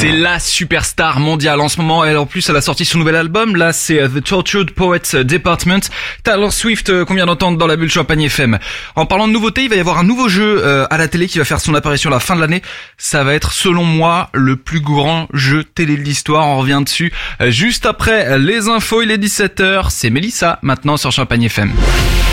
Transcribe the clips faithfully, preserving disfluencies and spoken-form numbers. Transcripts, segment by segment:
C'est la superstar mondiale en ce moment. Elle, en plus, elle a sorti son nouvel album. Là, c'est The Tortured Poets Department. Taylor Swift, qu'on vient d'entendre dans la bulle Champagne F M. En parlant de nouveautés, il va y avoir un nouveau jeu euh, à la télé qui va faire son apparition à la fin de l'année. Ça va être, selon moi, le plus grand jeu télé de l'histoire. On revient dessus euh, juste après les infos. Il est dix-sept heures. C'est Mélissa, maintenant sur Champagne F M.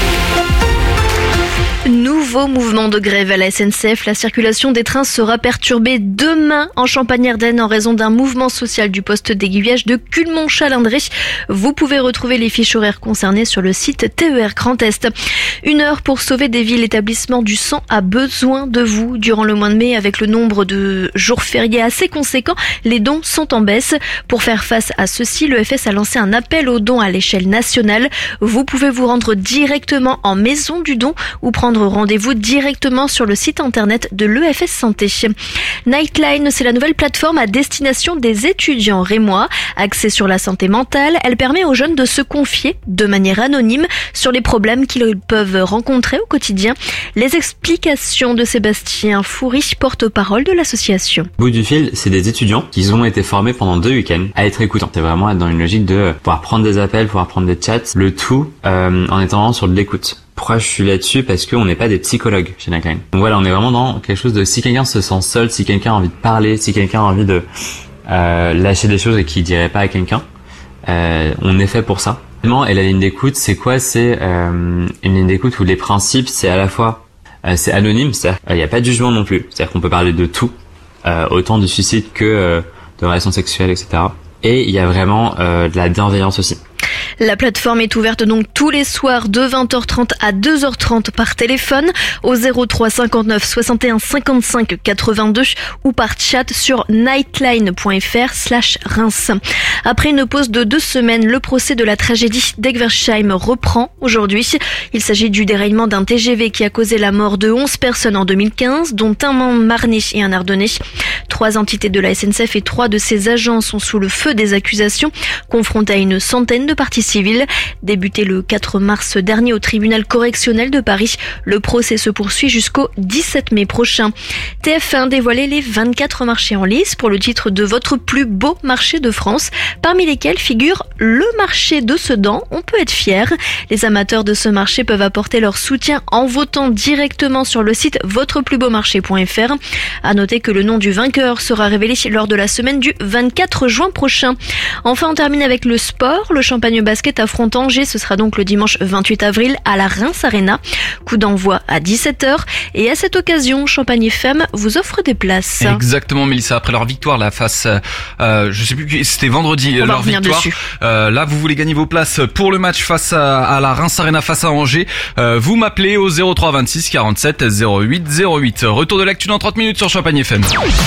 Nouveau mouvement de grève à la S N C F. La circulation des trains sera perturbée demain en Champagne-Ardenne en raison d'un mouvement social du poste d'aiguillage de Culmont-Chalindré. Vous pouvez retrouver les fiches horaires concernées sur le site T E R Grand Est. Une heure pour sauver des vies. L'établissement du sang a besoin de vous. Durant le mois de mai, avec le nombre de jours fériés assez conséquent, les dons sont en baisse. Pour faire face à ceci, l'E F S a lancé un appel aux dons à l'échelle nationale. Vous pouvez vous rendre directement en maison du don ou prendre rendez-vous directement sur le site internet de l'E F S Santé. Nightline, c'est la nouvelle plateforme à destination des étudiants rémois. Axée sur la santé mentale, elle permet aux jeunes de se confier de manière anonyme sur les problèmes qu'ils peuvent rencontrer au quotidien. Les explications de Sébastien Foury, porte-parole de l'association. Au bout du fil, c'est des étudiants qui ont été formés pendant deux week-ends à être écoutants. C'est vraiment être dans une logique de pouvoir prendre des appels, pouvoir prendre des chats, le tout euh, en étant vraiment sur de l'écoute. Pourquoi je suis là-dessus? Parce qu'on n'est pas des psychologues chez Nightline. Donc voilà, on est vraiment dans quelque chose de si quelqu'un se sent seul, si quelqu'un a envie de parler, si quelqu'un a envie de euh, lâcher des choses et qu'il dirait pas à quelqu'un, euh, on est fait pour ça. Et la ligne d'écoute, c'est quoi? C'est euh, une ligne d'écoute où les principes, c'est à la fois euh, c'est anonyme, c'est-à-dire il n'y a pas de jugement non plus, c'est-à-dire qu'on peut parler de tout, euh, autant du suicide que euh, de relations sexuelles, et cetera. Et il y a vraiment euh, de la bienveillance aussi. La plateforme est ouverte donc tous les soirs de vingt heures trente à deux heures trente par téléphone au zéro trois cinquante-neuf soixante et un cinquante-cinq quatre-vingt-deux ou par chat sur nightline.fr slash Reims. Après une pause de deux semaines, le procès de la tragédie d'Egversheim reprend aujourd'hui. Il s'agit du déraillement d'un T G V qui a causé la mort de onze personnes en deux mille quinze, dont un Marnais et un Ardennais. Trois entités de la S N C F et trois de ses agents sont sous le feu des accusations, confrontés à une centaine de parties civiles. Débuté le quatre mars dernier au tribunal correctionnel de Paris, le procès se poursuit jusqu'au dix-sept mai prochain. T F un dévoilait les vingt-quatre marchés en lice pour le titre de votre plus beau marché de France, parmi lesquels figure le marché de Sedan. On peut être fier. Les amateurs de ce marché peuvent apporter leur soutien en votant directement sur le site votre plus beau marché point f r. À noter que le nom du vainqueur sera révélé lors de la semaine du vingt-quatre juin prochain. Enfin, on termine avec le sport. Le Champagne Basket affronte Angers. Ce sera donc le dimanche vingt-huit avril à la Reims Arena. Coup d'envoi à dix-sept heures. Et à cette occasion, Champagne F M vous offre des places. Exactement, Mélissa. Après leur victoire, là, face, euh, je sais plus, c'était vendredi, on leur victoire. Euh, là, vous voulez gagner vos places pour le match face à, à la Reims Arena face à Angers. Euh, vous m'appelez au zéro trois vingt-six quarante-sept zéro huit zéro huit. Retour de l'actu dans trente minutes sur Champagne F M.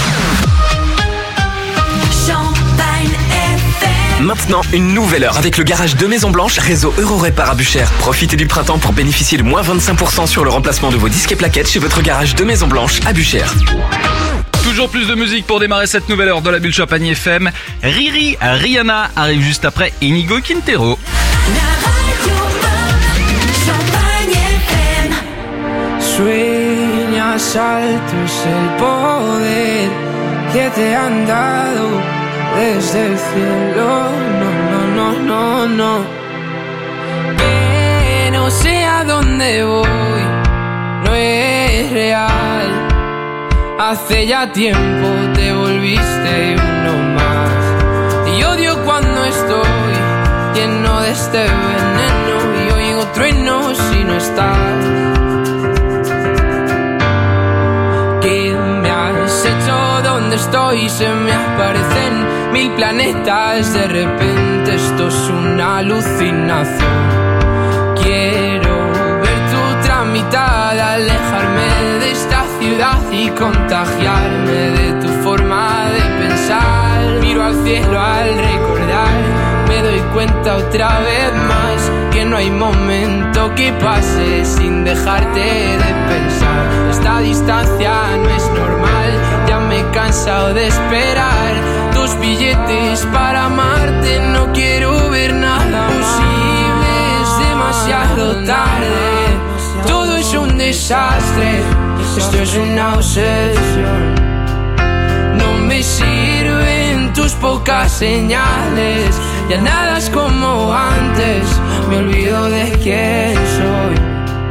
Maintenant, une nouvelle heure avec le garage de Maison Blanche, réseau Eurorépar à Buchères. Profitez du printemps pour bénéficier de moins vingt-cinq pour cent sur le remplacement de vos disques et plaquettes chez votre garage de Maison Blanche à Buchères. Toujours plus de musique pour démarrer cette nouvelle heure de la bulle Champagne F M. Riri, Rihanna arrive juste après Inigo Quintero. Sueñas alto es el poder que te han dado desde el cielo, no, no, no, no, no. Que no sé a dónde voy, no es real. Hace ya tiempo te volviste uno más. Y odio cuando estoy lleno de este veneno y oigo truenos si no estás. ¿Qué me has hecho? ¿Dónde estoy? Se me aparecen mil planetas. De repente esto es una alucinación. Quiero ver tu tramitada, alejarme de esta ciudad y contagiarme de tu forma de pensar. Miro al cielo al recordar, me doy cuenta otra vez más que no hay momento que pase sin dejarte de pensar. Esta distancia no es normal, ya me he cansado de esperar tus billetes para amarte. No quiero ver nada posible, es demasiado tarde. Todo es un desastre, esto es una obsesión. No me sirve pocas señales. Ya nada es como antes, me olvido de quién soy.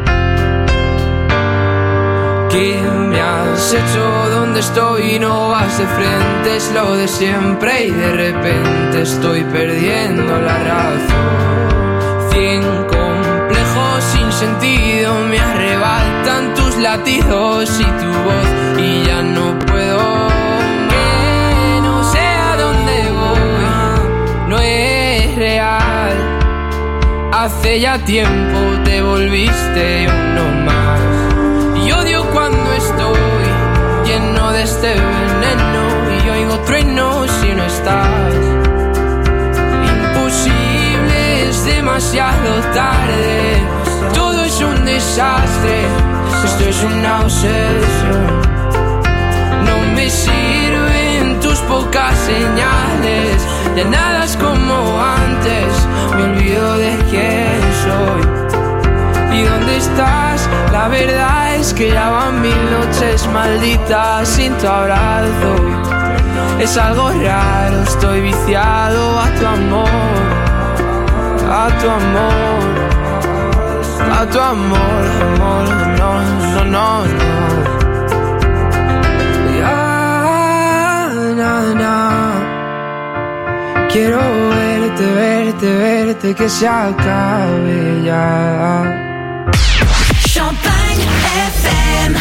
¿Qué me has hecho? ¿Dónde estoy? No vas de frente, es lo de siempre y de repente estoy perdiendo la razón. Cien complejos sin sentido me arrebatan tus latidos y tu voz y ya no puedo. Que no sé a dónde voy, no es real. Hace ya tiempo te volviste uno más. Y odio cuando estoy lleno de este veneno y oigo truenos si no estás. Imposible, es demasiado tarde. Todo es un desastre, esto es una obsesión. No me sirven tus pocas señales. Ya nada es como antes, me olvido de quién soy. ¿Y dónde estás? La verdad es que ya van mil noches malditas sin tu abrazo. Es algo raro, estoy viciado a tu amor, a tu amor, a tu amor, amor, no, no, no, no. Ya, na, na. Quiero verte, verte, verte, que se acabe ya. Champagne F M.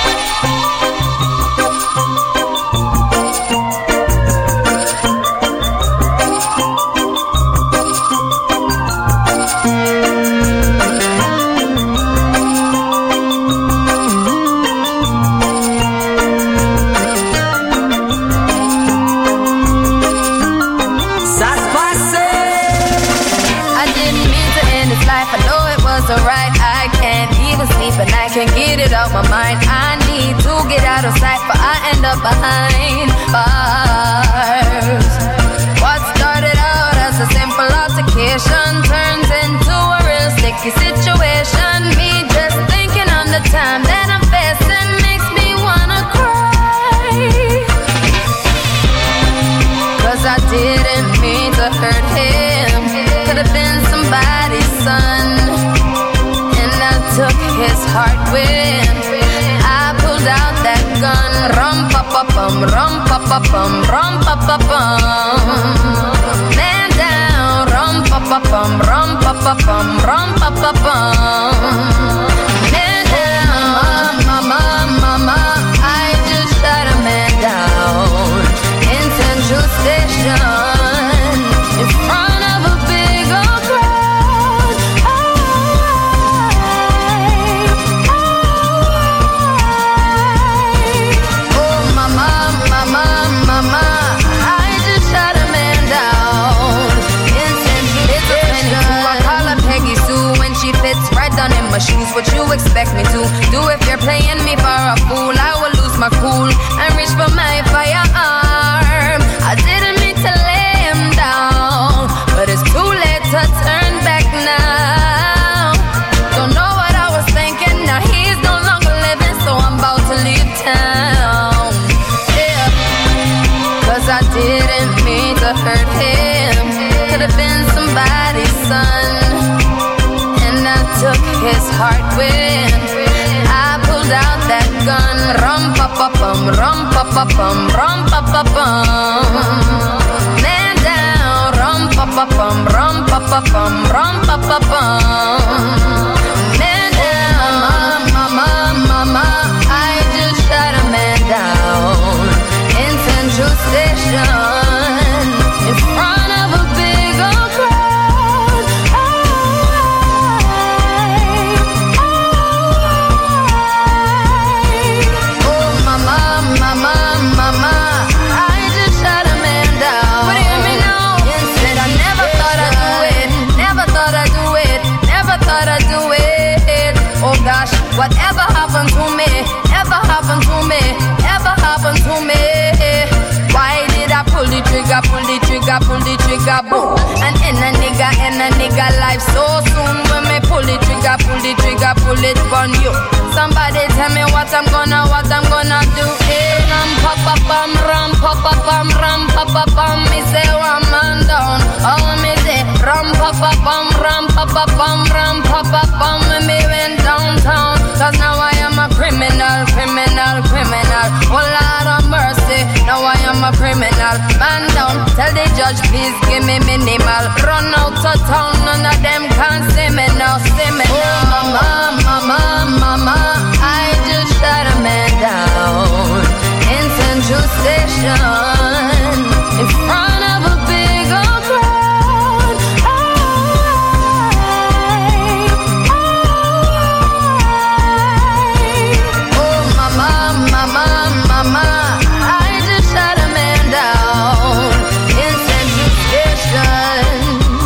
But I can't get it out my mind. I need to get out of sight, but I end up behind bars. What started out as a simple altercation turns into a real sticky situation. Me just thinking on the time that I'm facing makes me wanna cry. Cause I didn't mean to hurt him. Could've been somebody's son. Took his heart when I pulled out that gun. Rum pa pa bum, rum pa pa bum, rum pa pa bum. Man down, rum pa pa bum, rum pa pa bum, rum pa pa bum. Man down, mama, mama, I just shot a man down in Central Station in front of a big old crowd. My shoes, what you expect me to do? If you're playing me for a fool, I will lose my cool and reach for my firearm. I didn't mean to lay him down, but it's too late to turn back now. Don't know what I was thinking, now he's no longer living, so I'm about to leave town. Yeah, cause I didn't mean to hurt him. Could've been somebody's son. Took his heart when I pulled out that gun. Rum pa pa bum, rum pa pa bum, rum pa pa bum. Man down, rum pa pa bum, rum pa pa bum, rum pa pa bum. Man down, mama, mama, I just shot a man down in Central Station in front of a big old crowd. Whatever happened to me, ever happened to me, ever happened to me. Why did I pull the trigger, pull the trigger, pull the trigger, boom? And in a nigga, in a nigga life so soon. When me pull the trigger, pull the trigger, pull it on you. Somebody tell me what I'm gonna, what I'm gonna do. Hey, ram pa pa pam, ram pa pa pam, ram pa pa pam. Me say. a criminal. Man down, tell the judge please give me minimal. Run out of town, none of them can see me now, see me now. Oh mama, mama, mama, I just shot a man down in Central Station in front of a big old crowd. I, I, oh mama, mama, mama, I just shot a man down in Central Station.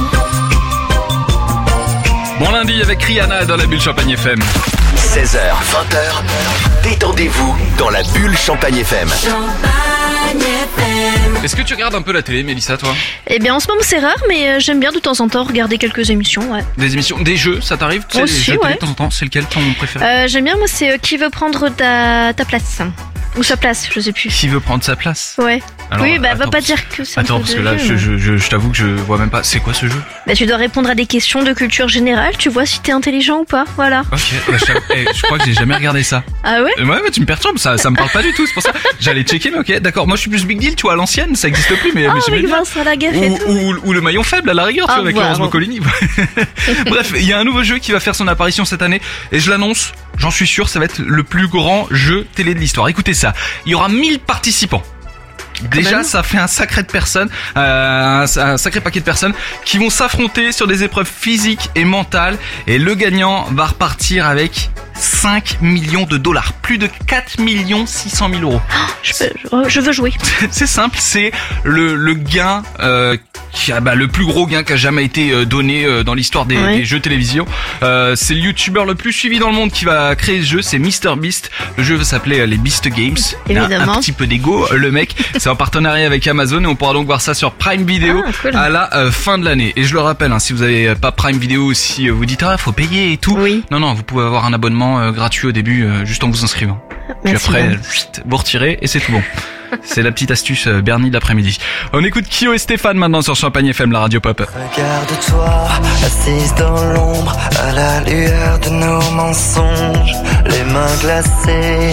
Bon lundi avec Rihanna dans la bulle Champagne F M. seize heures, vingt heures, détendez-vous dans la bulle Champagne F M. Champagne F M. Est-ce que tu regardes un peu la télé, Mélissa, toi? Eh bien, en ce moment, c'est rare, mais euh, j'aime bien de temps en temps regarder quelques émissions, ouais. Des émissions, des jeux, ça t'arrive? Tu sais, Aussi, les jeux télé ouais. de temps en temps, c'est lequel ton préféré? Euh, j'aime bien, moi, c'est euh, Qui veut prendre ta, ta place? Ou sa place, je sais plus. Qui veut prendre sa place? Ouais. Alors, oui, bah, attends, va pas dire que c'est un Attends, peu parce de que là, jeu, je, mais- je, je, je t'avoue que je vois même pas. C'est quoi ce jeu? Bah, tu dois répondre à des questions de culture générale, tu vois si t'es intelligent ou pas, voilà. Ok, bah, je, t'avoue- eh, je crois que j'ai jamais regardé ça. Ah ouais? Euh, Ouais, ouais, tu me perturbes, ça, ça me parle pas du tout, c'est pour ça. J'allais checker, mais ok, d'accord. Moi, je suis plus Big Deal, tu vois, à l'ancienne, ça existe plus, mais, Ah, mais j'aimais avec bien. Vincent Lagaffe et Ou, tout. ou, ou le maillon faible à la rigueur, tu Ah, vois, avec voilà. Laurence Boccolini. Bref, il y a un nouveau jeu qui va faire son apparition cette année, et je l'annonce, j'en suis sûr, ça va être le plus grand jeu télé de l'histoire. Écoutez ça, il y aura mille participants. Déjà, même. ça fait un sacré de personnes, euh, un, un sacré paquet de personnes qui vont s'affronter sur des épreuves physiques et mentales. Et le gagnant va repartir avec cinq millions de dollars, plus de quatre millions six cent mille euros. Je, peux- je- je veux jouer. C'est simple, c'est le, le gain, euh, qui a, bah, le plus gros gain qui a jamais été euh, donné euh, dans l'histoire des, Ouais. des jeux télévision. Euh, c'est le youtubeur le plus suivi dans le monde qui va créer ce jeu, c'est MrBeast. Le jeu va s'appeler euh, les Beast Games. Il a un, Évidemment. un petit peu d'ego, euh, le mec. C'est en partenariat avec Amazon et on pourra donc voir ça sur Prime Video Ah, cool. à la euh, fin de l'année. Et je le rappelle, hein, si vous avez pas Prime Video, si euh, vous dites ah faut payer et tout, Oui. non non, vous pouvez avoir un abonnement euh, gratuit au début euh, juste en vous inscrivant. Puis Merci. après, Manon. chut, vous retirez et c'est tout bon. C'est la petite astuce euh, Bernie de l'après-midi. On écoute Kyo et Stéphane maintenant sur Champagne F M, la radio pop. Regarde-toi, assise dans l'ombre, à la lueur de nos mensonges, les mains glacées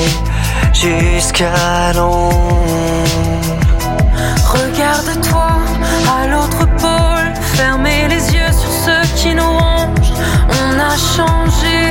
jusqu'à l'ombre. Regarde-toi à l'autre pôle, fermez les yeux sur ceux qui nous rongent. On a changé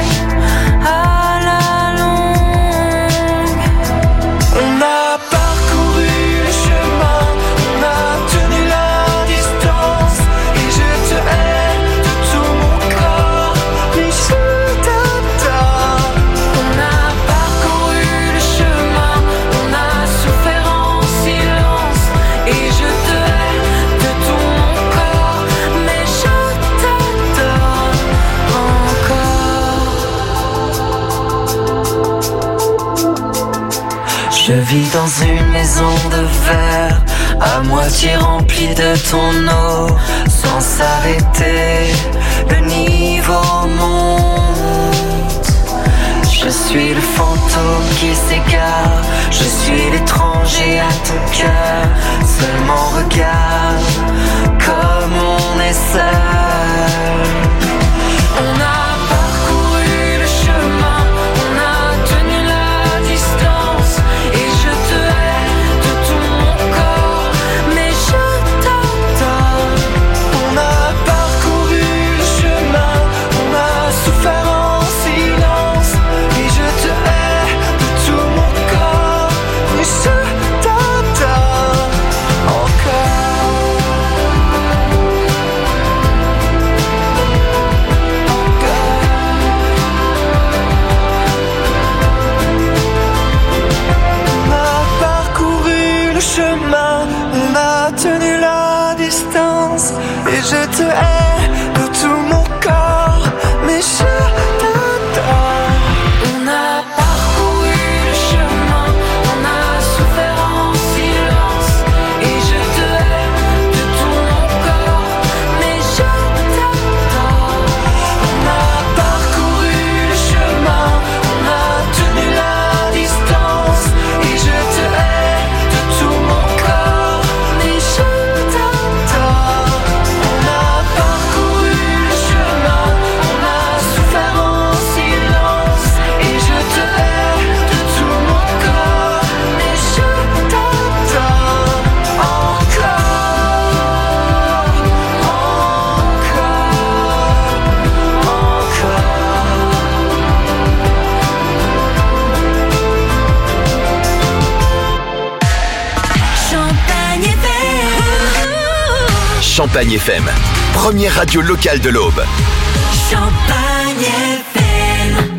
à la longue. On a parcouru le chemin, on a tenu la distance, et je te hais de tout mon corps, mais je t'attends. On a parcouru le chemin, on a souffert en silence. Et je te hais de tout mon corps, mais je t'adore encore. Je vis dans une maison de verre, à moitié remplie de ton eau, sans s'arrêter, le niveau monte. Je suis le fantôme qui s'égare, je suis l'étranger à ton cœur. Seulement regarde comme on est seul. On a parcouru le chemin, on a tenu la distance. Et je te hais de tout mon corps, mais je t'adore. On a parcouru le chemin, on a souffert en silence, et je te hais de tout mon corps, mais je t'adore encore. On a parcouru le chemin, on a tenu la distance, et je te hais de tout mon corps, mais je t'adore. On a parcouru le chemin, on a souffert en silence. Et je te hais de tout mon corps, mais je t'adore. On a parcouru le chemin, on a tenu la distance, et je te hais de tout mon corps, mais je t'adore. On a parcouru Champagne F M. Première radio locale de l'Aube. Champagne F M.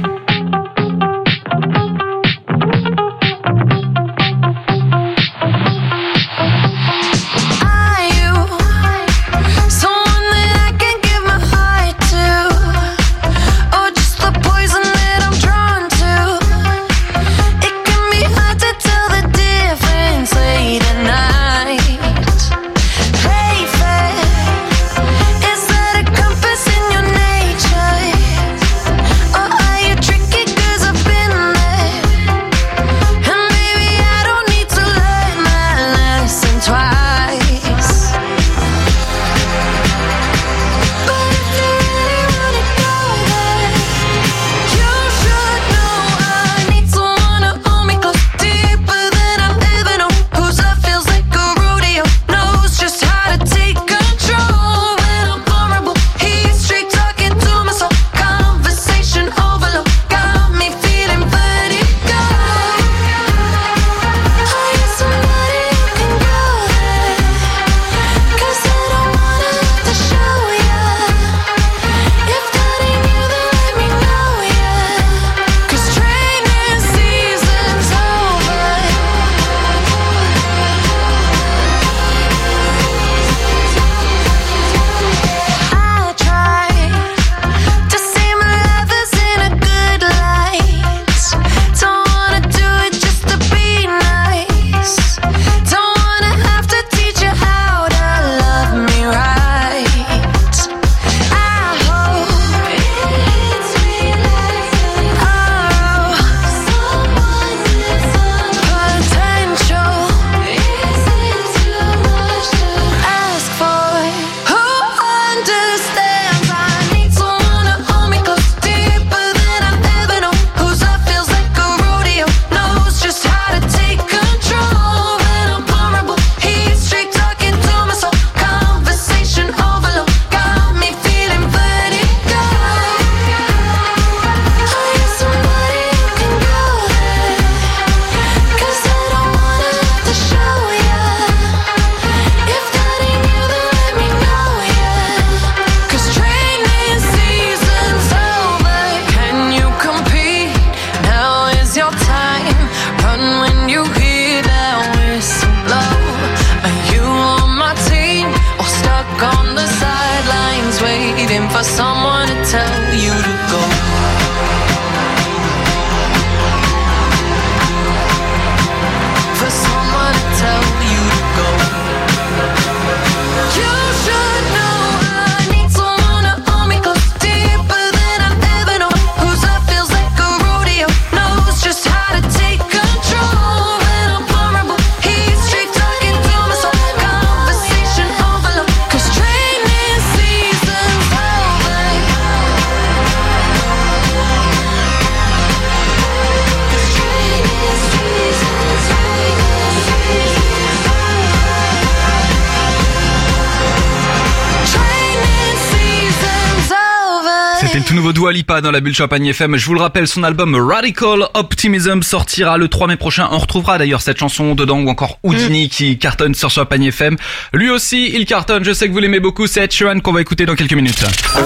C'était le tout nouveau Dua Lipa dans la bulle Champagne F M. Je vous le rappelle, son album Radical Optimism sortira le trois mai prochain. On retrouvera d'ailleurs cette chanson dedans, ou encore Houdini mm. qui cartonne sur Champagne F M. Lui aussi, il cartonne. Je sais que vous l'aimez beaucoup. C'est Ed Sheeran qu'on va écouter dans quelques minutes.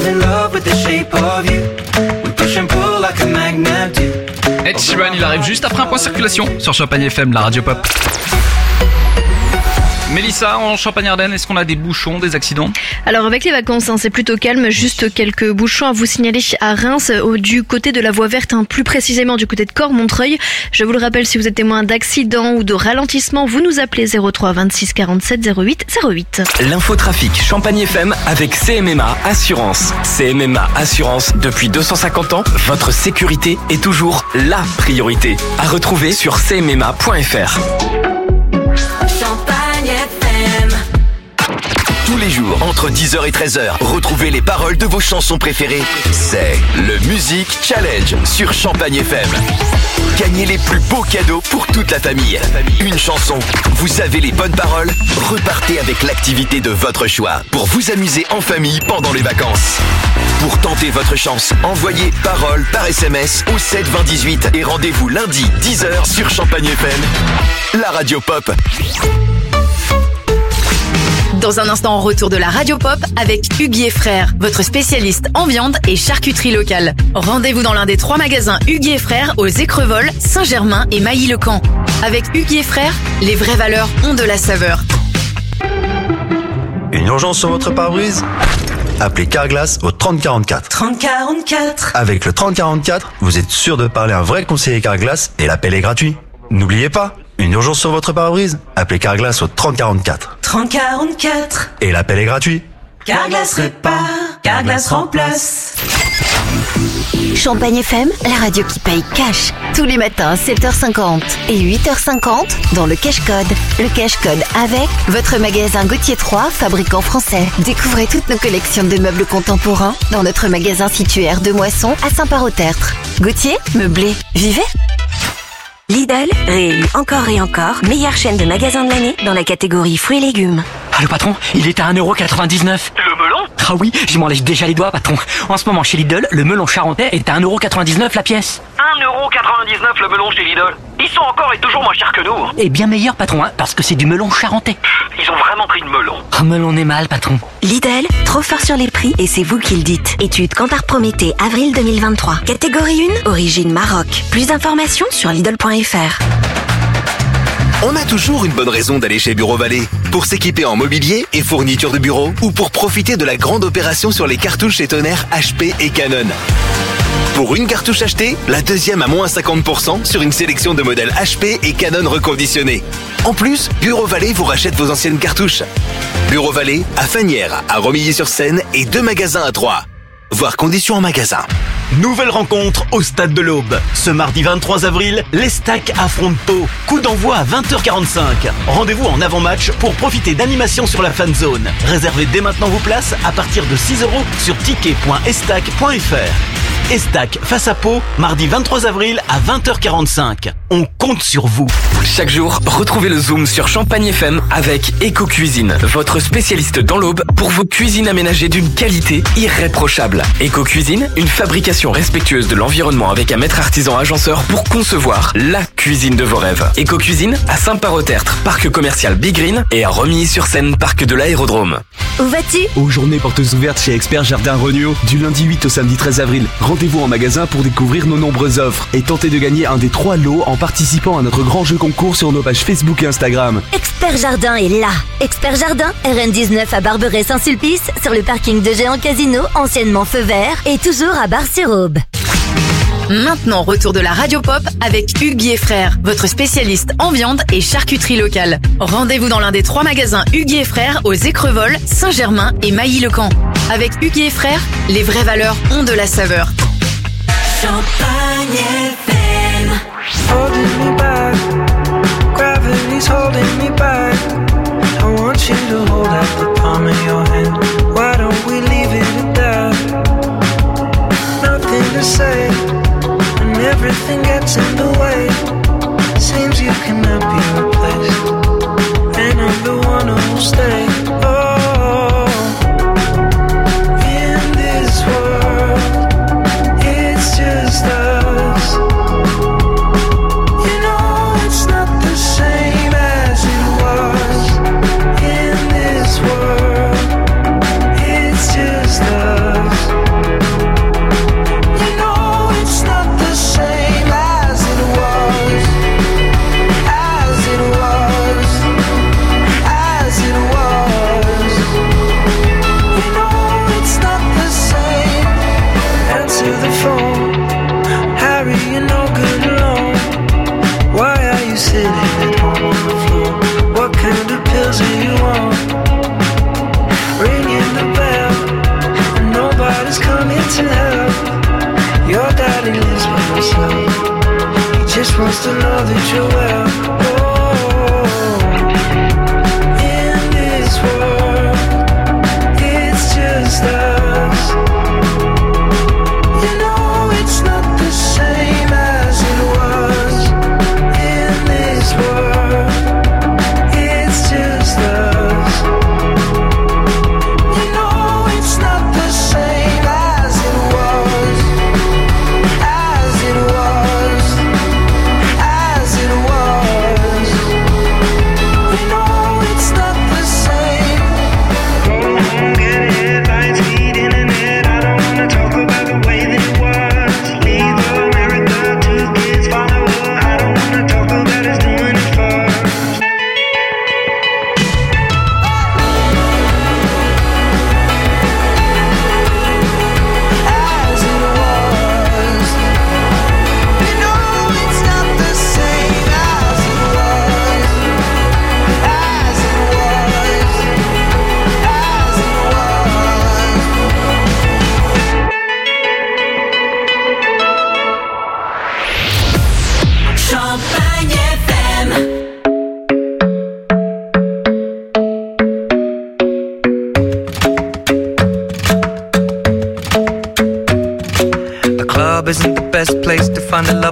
Ed Sheeran, il arrive juste après un point circulation sur Champagne F M, la radio pop. Mélissa, en Champagne-Ardenne, est-ce qu'on a des bouchons, des accidents ? Alors avec les vacances, hein, c'est plutôt calme, juste quelques bouchons à vous signaler à Reims, au, du côté de la voie verte, hein, plus précisément du côté de Cormontreuil. Je vous le rappelle, si vous êtes témoin d'accident ou de ralentissement, vous nous appelez zéro trois vingt-six quarante-sept zéro huit zéro huit. L'infotrafic Champagne F M avec C M M A Assurance. C M M A Assurance, depuis deux cent cinquante ans, votre sécurité est toujours la priorité. À retrouver sur c m m a point f r. Tous les jours, entre dix heures et treize heures, retrouvez les paroles de vos chansons préférées. C'est le Music Challenge sur Champagne F M. Gagnez les plus beaux cadeaux pour toute la famille. Une chanson, vous avez les bonnes paroles, repartez avec l'activité de votre choix pour vous amuser en famille pendant les vacances. Pour tenter votre chance, envoyez paroles par S M S au sept vingt dix-huit et rendez-vous lundi dix heures sur Champagne F M, la radio pop. Dans un instant, retour de la Radio Pop avec Hugues et Frères, votre spécialiste en viande et charcuterie locale. Rendez-vous dans l'un des trois magasins Hugues et Frères aux Écrevols, Saint-Germain et Mailly-le-Camp. Avec Hugues et Frères, les vraies valeurs ont de la saveur. Une urgence sur votre pare-brise ? Appelez Carglass au trente quarante-quatre. trente quarante-quatre. Avec le trente quarante-quatre, vous êtes sûr de parler à un vrai conseiller Carglass et l'appel est gratuit. N'oubliez pas, une urgence sur votre pare-brise ? Appelez Carglass au trente quarante-quatre. trente quarante-quatre. Et l'appel est gratuit. Carglass répare, Carglass remplace. Champagne F M, la radio qui paye cash. Tous les matins à sept heures cinquante et huit heures cinquante dans le Cash Code. Le Cash Code avec votre magasin Gauthier trois, fabricant français. Découvrez toutes nos collections de meubles contemporains dans notre magasin situé aire de Moisson à Saint-Parot-Tertre. Gauthier, meublé, vivez. Lidl, réélu encore et encore, meilleure chaîne de magasins de l'année dans la catégorie fruits et légumes. Ah, le patron, il est à un euro quatre-vingt-dix-neuf. Le melon ? Ah oui, je m'en lèche déjà les doigts, patron. En ce moment, chez Lidl, le melon charentais est à un euro quatre-vingt-dix-neuf la pièce. un euro quatre-vingt-dix-neuf le melon chez Lidl. Ils sont encore et toujours moins chers que nous. Et bien meilleur, patron, hein, parce que c'est du melon charentais. Ils ont vraiment pris le melon. Ah, melon est mal, patron. Lidl, trop fort sur les prix et c'est vous qui le dites. Étude Kantar Prométhée, avril deux mille vingt-trois. Catégorie un, origine Maroc. Plus d'informations sur Lidl point F R. On a toujours une bonne raison d'aller chez Bureau Vallée. Pour s'équiper en mobilier et fournitures de bureau ou pour profiter de la grande opération sur les cartouches et tonnerres H P et Canon. Pour une cartouche achetée, la deuxième à moins cinquante pour cent sur une sélection de modèles H P et Canon reconditionnés. En plus, Bureau Vallée vous rachète vos anciennes cartouches. Bureau Vallée à Fagnières, à Romilly-sur-Seine et deux magasins à Troyes. Voir conditions en magasin. Nouvelle rencontre au Stade de l'Aube. Ce mardi vingt-trois avril, les Stacks affrontent Pau. Coup d'envoi à vingt heures quarante-cinq. Rendez-vous en avant-match pour profiter d'animations sur la fan zone. Réservez dès maintenant vos places à partir de six euros sur ticket point estac point F R. Estac face à Pau, mardi vingt-trois avril à vingt heures quarante-cinq. On compte sur vous. Chaque jour, retrouvez le Zoom sur Champagne F M avec Eco Cuisine, votre spécialiste dans l'Aube pour vos cuisines aménagées d'une qualité irréprochable. Eco Cuisine, une fabrication respectueuse de l'environnement avec un maître artisan agenceur pour concevoir la cuisine de vos rêves. Eco Cuisine à Saint-Parot-Tertre, parc commercial Big Green, et à Romilly-sur-Seine, parc de l'Aérodrome. Où vas-tu ? Aux journées portes ouvertes chez Expert Jardin Regnault, du lundi huit au samedi treize avril. Rendez-vous en magasin pour découvrir nos nombreuses offres et tenter de gagner un des trois lots en participant à notre grand jeu concours sur nos pages Facebook et Instagram. Expert Jardin est là. Expert Jardin, R N dix-neuf à Barberet-Saint-Sulpice, sur le parking de Géant Casino, anciennement Feu Vert, et toujours à Bar-sur-Aube. Maintenant, retour de la Radio Pop avec Hugues et Frères, votre spécialiste en viande et charcuterie locale. Rendez-vous dans l'un des trois magasins Hugues et Frères aux Écrevols, Saint-Germain et Mailly-le-Camp. Avec Hugues et Frères, les vraies valeurs ont de la saveur. Champagne F M. Holding me back, gravity's holding me back. I want you to hold out the palm of your hand. Why don't we leave it at that? Nothing to say, and everything gets in the way. Seems you cannot be replaced, and I'm the one who will stay. Oh, in this world, it's just us. You know it's not the same as it was.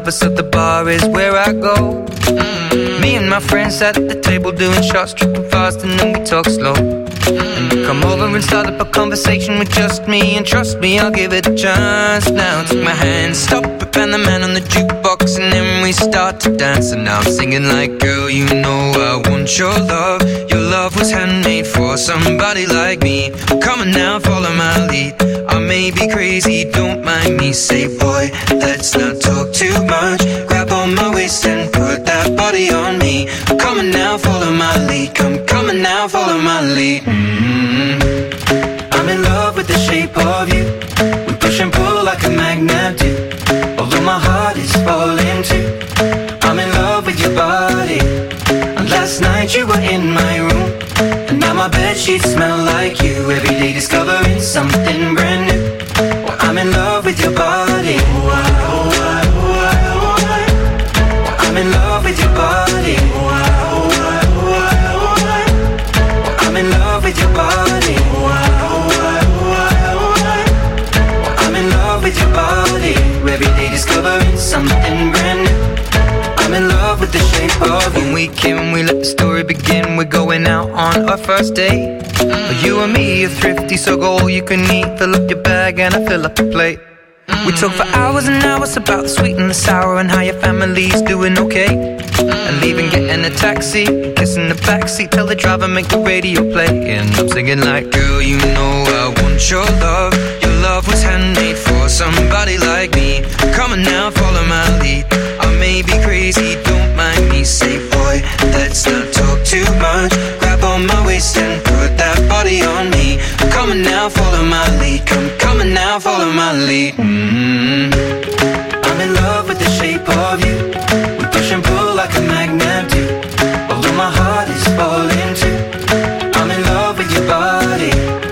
us at the bar is where I go. Mm-hmm. Me and my friends at the table doing shots, tripping fast and then we talk slow. And you come over and start up a conversation with just me, and trust me, I'll give it a chance. Now take my hand, stop it, and the man on the jukebox, and then we start to dance. And now I'm singing like, girl, you know I want your love. Your love was handmade for somebody like me. Come on now, follow my lead. I may be crazy, don't mind me. Say, boy, let's not talk too much. Grab on my waist and put that body on me. Come on now, follow my lead. Come, come on now, follow my lead. Mm-hmm. I'm in love with the shape of you. We push and pull like a magnet do. Although my heart is falling too. I'm in love with your body. And last night you were in my room, and now my bedsheets smell like you. Every day discovering something brand new. Well, I'm in love with your body. Oh, I, oh, I, oh, I, oh, I. Well, I'm in love with your body. Oh, I, oh, I, oh, I, oh, I. Well, I'm in love with your body. Oh, I, oh, I, oh, I, oh, I. Well, I'm in love with your body. Every day discovering something brand new. I'm in love with the shape of you. When we came, we let the story begin. We're going out on our first date. Mm. You and me are thrifty, so go all you can eat. Fill up your bag and I fill up the plate. Mm. We talk for hours and hours about the sweet and the sour, and how your family's doing okay. Mm. And leaving, getting a taxi, kissing the backseat, tell the driver make the radio play. And I'm singing like, girl, you know I want your love. Your love was handmade for somebody like me. Come on now, follow my lead. I may be crazy, don't mind me. Say, boy, let's not talk too much. Grab on my waist and put that body on me. Come on now, follow my lead. Come, come on now, follow my lead. Mm-hmm. I'm in love with the shape of you. We push and pull like a magnet do. Although my heart is falling too. I'm in love with your body.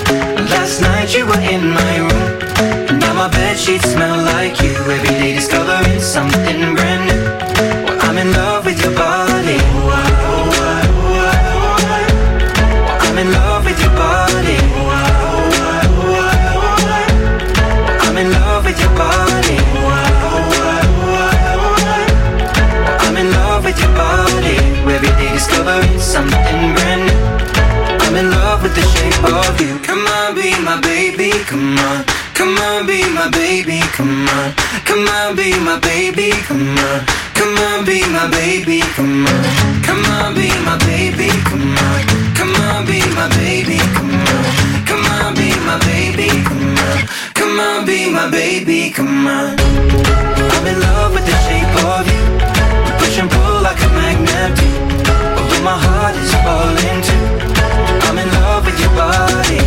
Last night you were in my room, and now my bedsheets smell like you. Every day discovering something brand new. Well, I'm in love with your body. Oh, I, oh, I, oh, I, oh, I. Well, I'm in love with your body. Oh, I, oh, I, oh, I, oh, I. Well, I'm in love with your body. Oh, I, oh, I, oh, I, oh, I. Well, I'm in love with your body. Every day discovering something brand new. I'm in love with the shape of you. Come on, be my baby, come on. Come on, be my baby, come on. Come on, be my baby, come on. Come on, be my baby, come on. Come on, be my baby, come on. Come on, be my baby, come on. Come on, be my baby, come on. Come on, be my baby, come on. I'm in love with the shape of you. We push and pull like a magnet do. Although my heart is falling too. I'm in love with your body.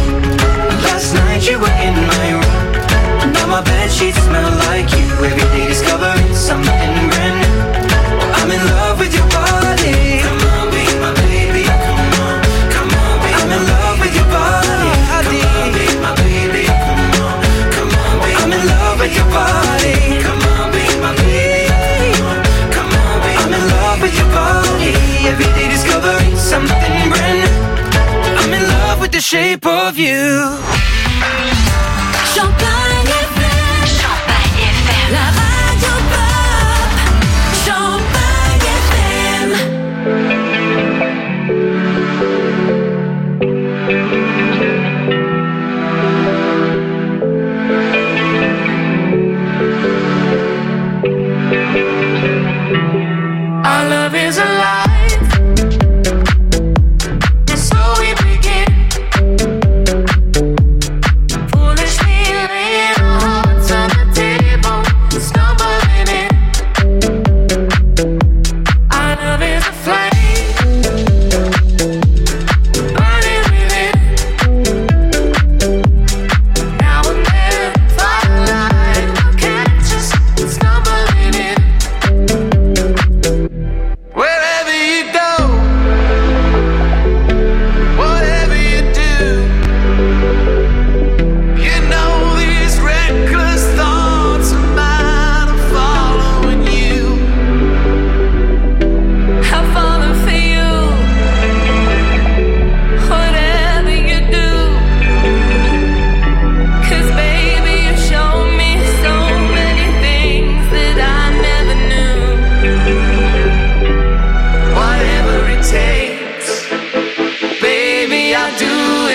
Last night you were in my room, now my bedsheets smell like you. Every day discovering something brand new. Well, I'm in love with your body. Come on, be my baby. Come on, come on, be I'm in love with your body. Come on, be my baby. Come on, come on, be I'm in love with your body. Come on, be my baby. Come on, come on, be I'm in love with your body. Every day discovering something brand new. I'm in love with the shape of you. Champagne F M. Champagne F M. La radio pop. Champagne F M. Our love is alive.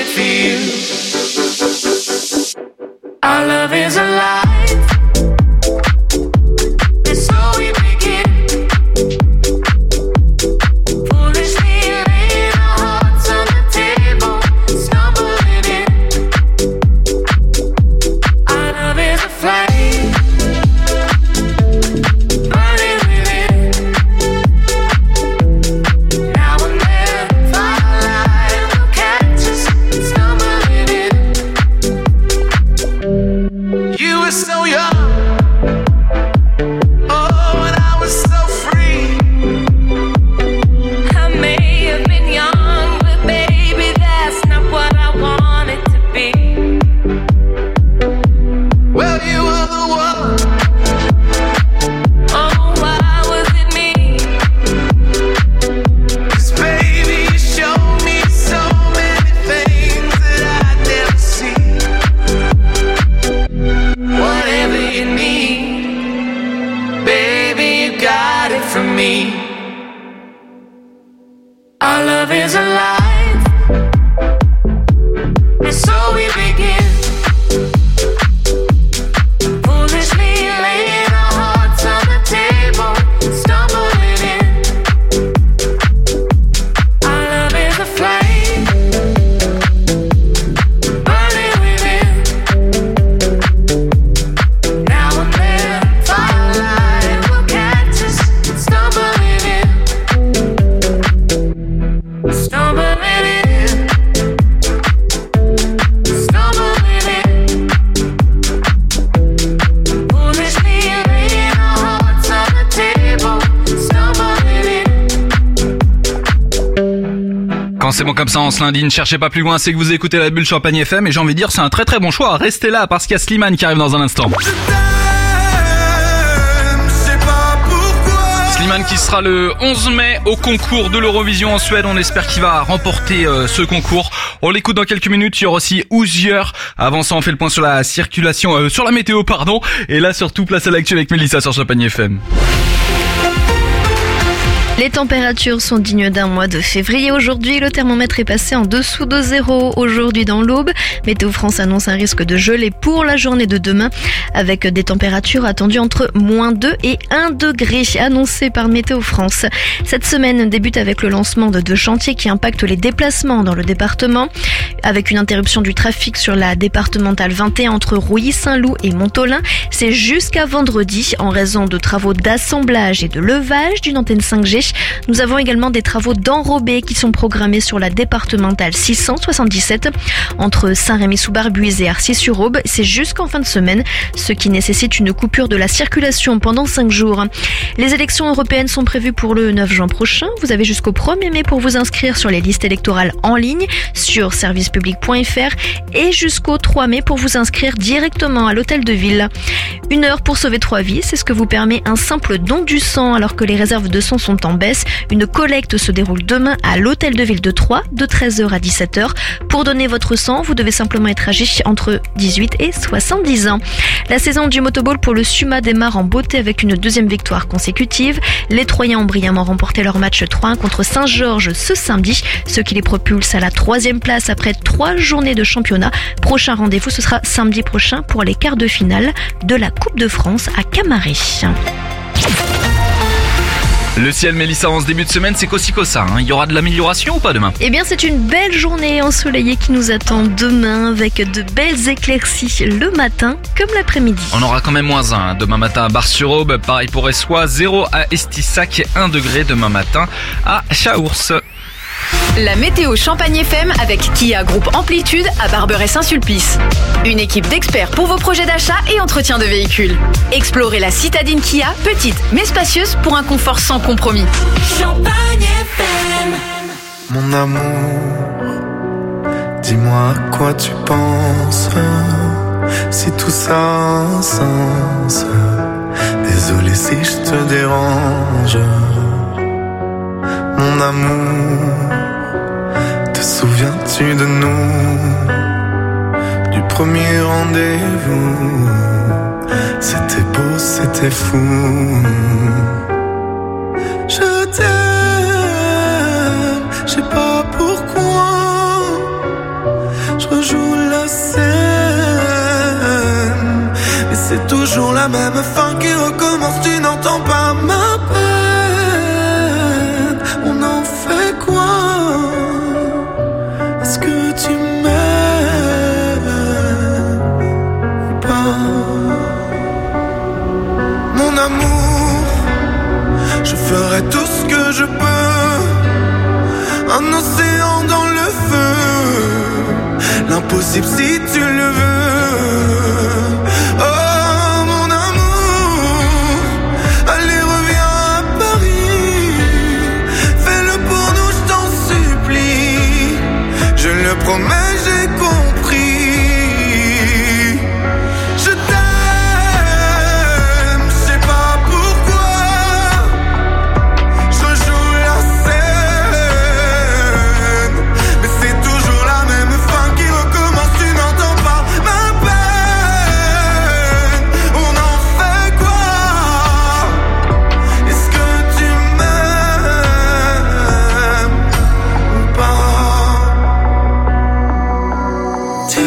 it for you. Our love is alive. And so we begin. Foolishly laying our hearts on the table, stumbling in. Our love is a flame, burning within. Now and then, firelight will catch us, stumbling in. You were so young, oh, and I was so free. I may have been young, but baby, that's not what I wanted to be. Well, you were the one. Oh, why was it me? 'Cause baby, you showed me so many things that I'd never see. Whatever you need, baby, you got it from me. Our love is alive, and so we begin. Foolishly laying our hearts on the table, stumbling in. Our love is a flame, burning within. Now and then, firelight will catch us, stumbling in. Stumbling in. Stumbling in. Foolishly laying our hearts on the table, stumbling in. Quand c'est bon comme ça en ce lundi, ne cherchez pas plus loin, c'est que vous écoutez la bulle Champagne F M et j'ai envie de dire c'est un très très bon choix. Restez là parce qu'il y a Slimane qui arrive dans un instant. Slimane qui sera le onze mai au concours de l'Eurovision en Suède. On espère qu'il va remporter euh, ce concours. On l'écoute dans quelques minutes. Il y aura aussi Hozier. Avant ça, on fait le point sur la circulation, euh, sur la météo, pardon. Et là, surtout, place à l'actu avec Mélissa sur Champagne F M. Les températures sont dignes d'un mois de février. Aujourd'hui, le thermomètre est passé en dessous de zéro. Aujourd'hui, dans l'Aube, Météo France annonce un risque de gelée pour la journée de demain, avec des températures attendues entre moins deux et un degré, annoncées par Météo France. Cette semaine débute avec le lancement de deux chantiers qui impactent les déplacements dans le département, avec une interruption du trafic sur la départementale vingt et un entre Rouilly-Saint-Loup et Montolin. C'est jusqu'à vendredi en raison de travaux d'assemblage et de levage d'une antenne cinq G. Nous avons également des travaux d'enrobés qui sont programmés sur la départementale six cent soixante-dix-sept entre Saint-Rémy-sous-Barbuise et Arcis-sur-Aube. C'est jusqu'en fin de semaine, ce qui nécessite une coupure de la circulation pendant cinq jours. Les élections européennes sont prévues pour le neuf juin prochain. Vous avez jusqu'au premier mai pour vous inscrire sur les listes électorales en ligne sur service public point f r et jusqu'au trois mai pour vous inscrire directement à l'hôtel de ville. Une heure pour sauver trois vies, c'est ce que vous permet un simple don du sang alors que les réserves de sang sont en baisse. Une collecte se déroule demain à l'hôtel de ville de Troyes de treize heures à dix-sept heures. Pour donner votre sang, vous devez simplement être âgé entre dix-huit et soixante-dix ans. La saison du motoball pour le SUMA démarre en beauté avec une deuxième victoire consécutive. Les Troyens ont brillamment remporté leur match trois un contre Saint-Georges ce samedi, ce qui les propulse à la troisième place après trois journées de championnat. Prochain rendez-vous, ce sera samedi prochain pour les quarts de finale de la Coupe de France à Camaret. Le ciel, Mélissa, en ce début de semaine, c'est qu'aussi que ça. Hein. Il y aura de l'amélioration ou pas demain ? Eh bien, c'est une belle journée ensoleillée qui nous attend demain avec de belles éclaircies le matin comme l'après-midi. On aura quand même moins un. Demain matin à Bar-sur-Aube, pareil pour Essois, zéro à Estissac et un degré demain matin à Chaours. La météo Champagne F M avec Kia Groupe Amplitude à Barberay-Saint-Sulpice. Une équipe d'experts pour vos projets d'achat et entretien de véhicules. Explorez la citadine Kia, petite mais spacieuse pour un confort sans compromis. Champagne F M. Mon amour, dis-moi à quoi tu penses, si tout ça a un sens. Désolé si je te dérange. Mon amour, te souviens-tu de nous, du premier rendez-vous? C'était beau, c'était fou. Je t'aime, je sais pas pourquoi. c'est toujours la même fin qui recommence. Tu n'entends pas ma peine. On en fait quoi? Est-ce que tu m'aimes ou pas? Mon amour, je ferai tout ce que je peux. Un océan dans le feu, l'impossible si tu le veux. Oh mon amour, allez reviens à Paris. Fais-le pour nous, je t'en supplie. Je le promets, j'ai compris. Je t'aime, je sais pas pourquoi. Je joue la scène, mais c'est toujours la même fin qui recommence. Tu n'entends pas ma peine. On en fait quoi? Est-ce que tu m'aimes ou pas? Tu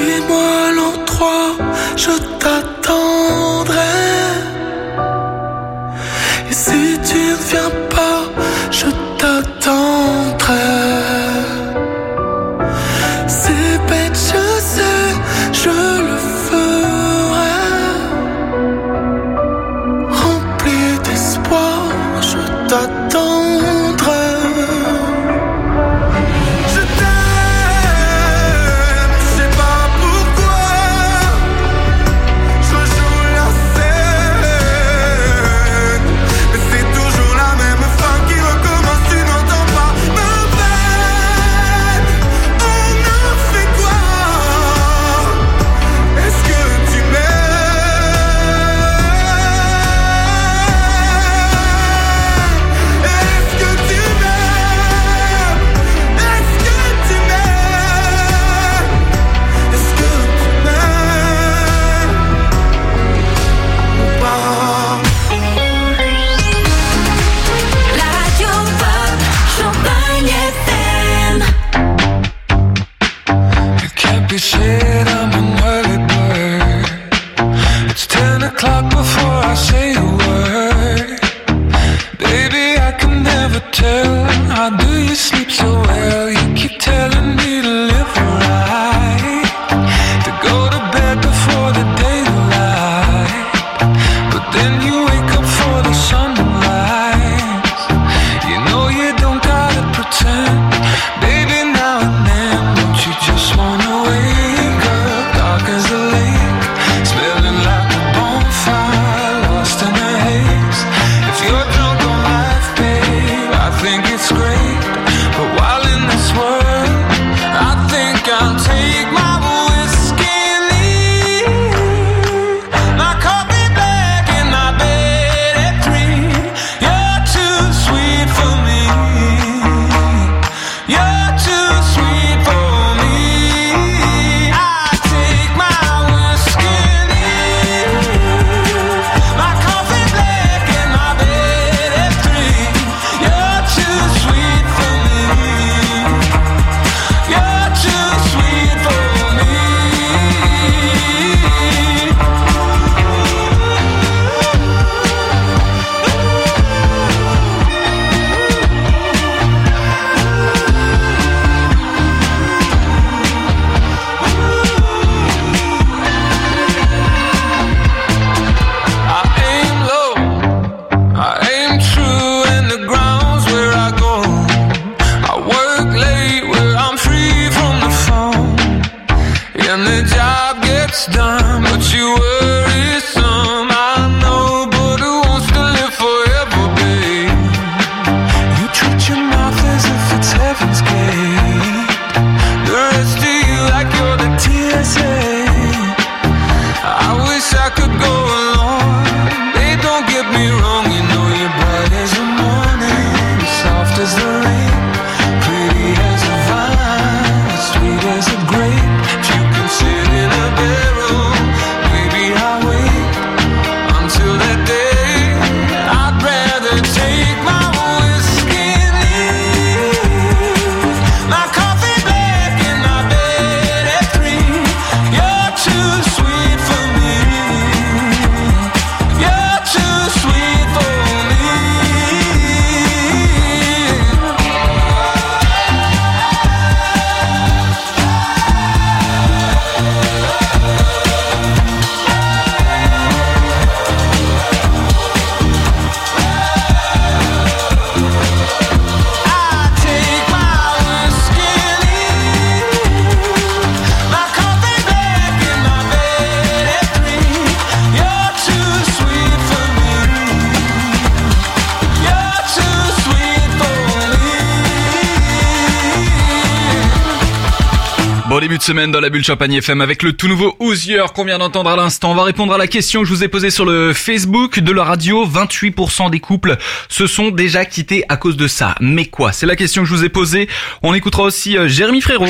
Bon début de semaine dans la bulle Champagne F M avec le tout nouveau Hozier qu'on vient d'entendre à l'instant. On va répondre à la question que je vous ai posée sur le Facebook de la radio. vingt-huit pour cent des couples se sont déjà quittés à cause de ça. Mais quoi? C'est la question que je vous ai posée. On écoutera aussi euh, Jérémy Frérot.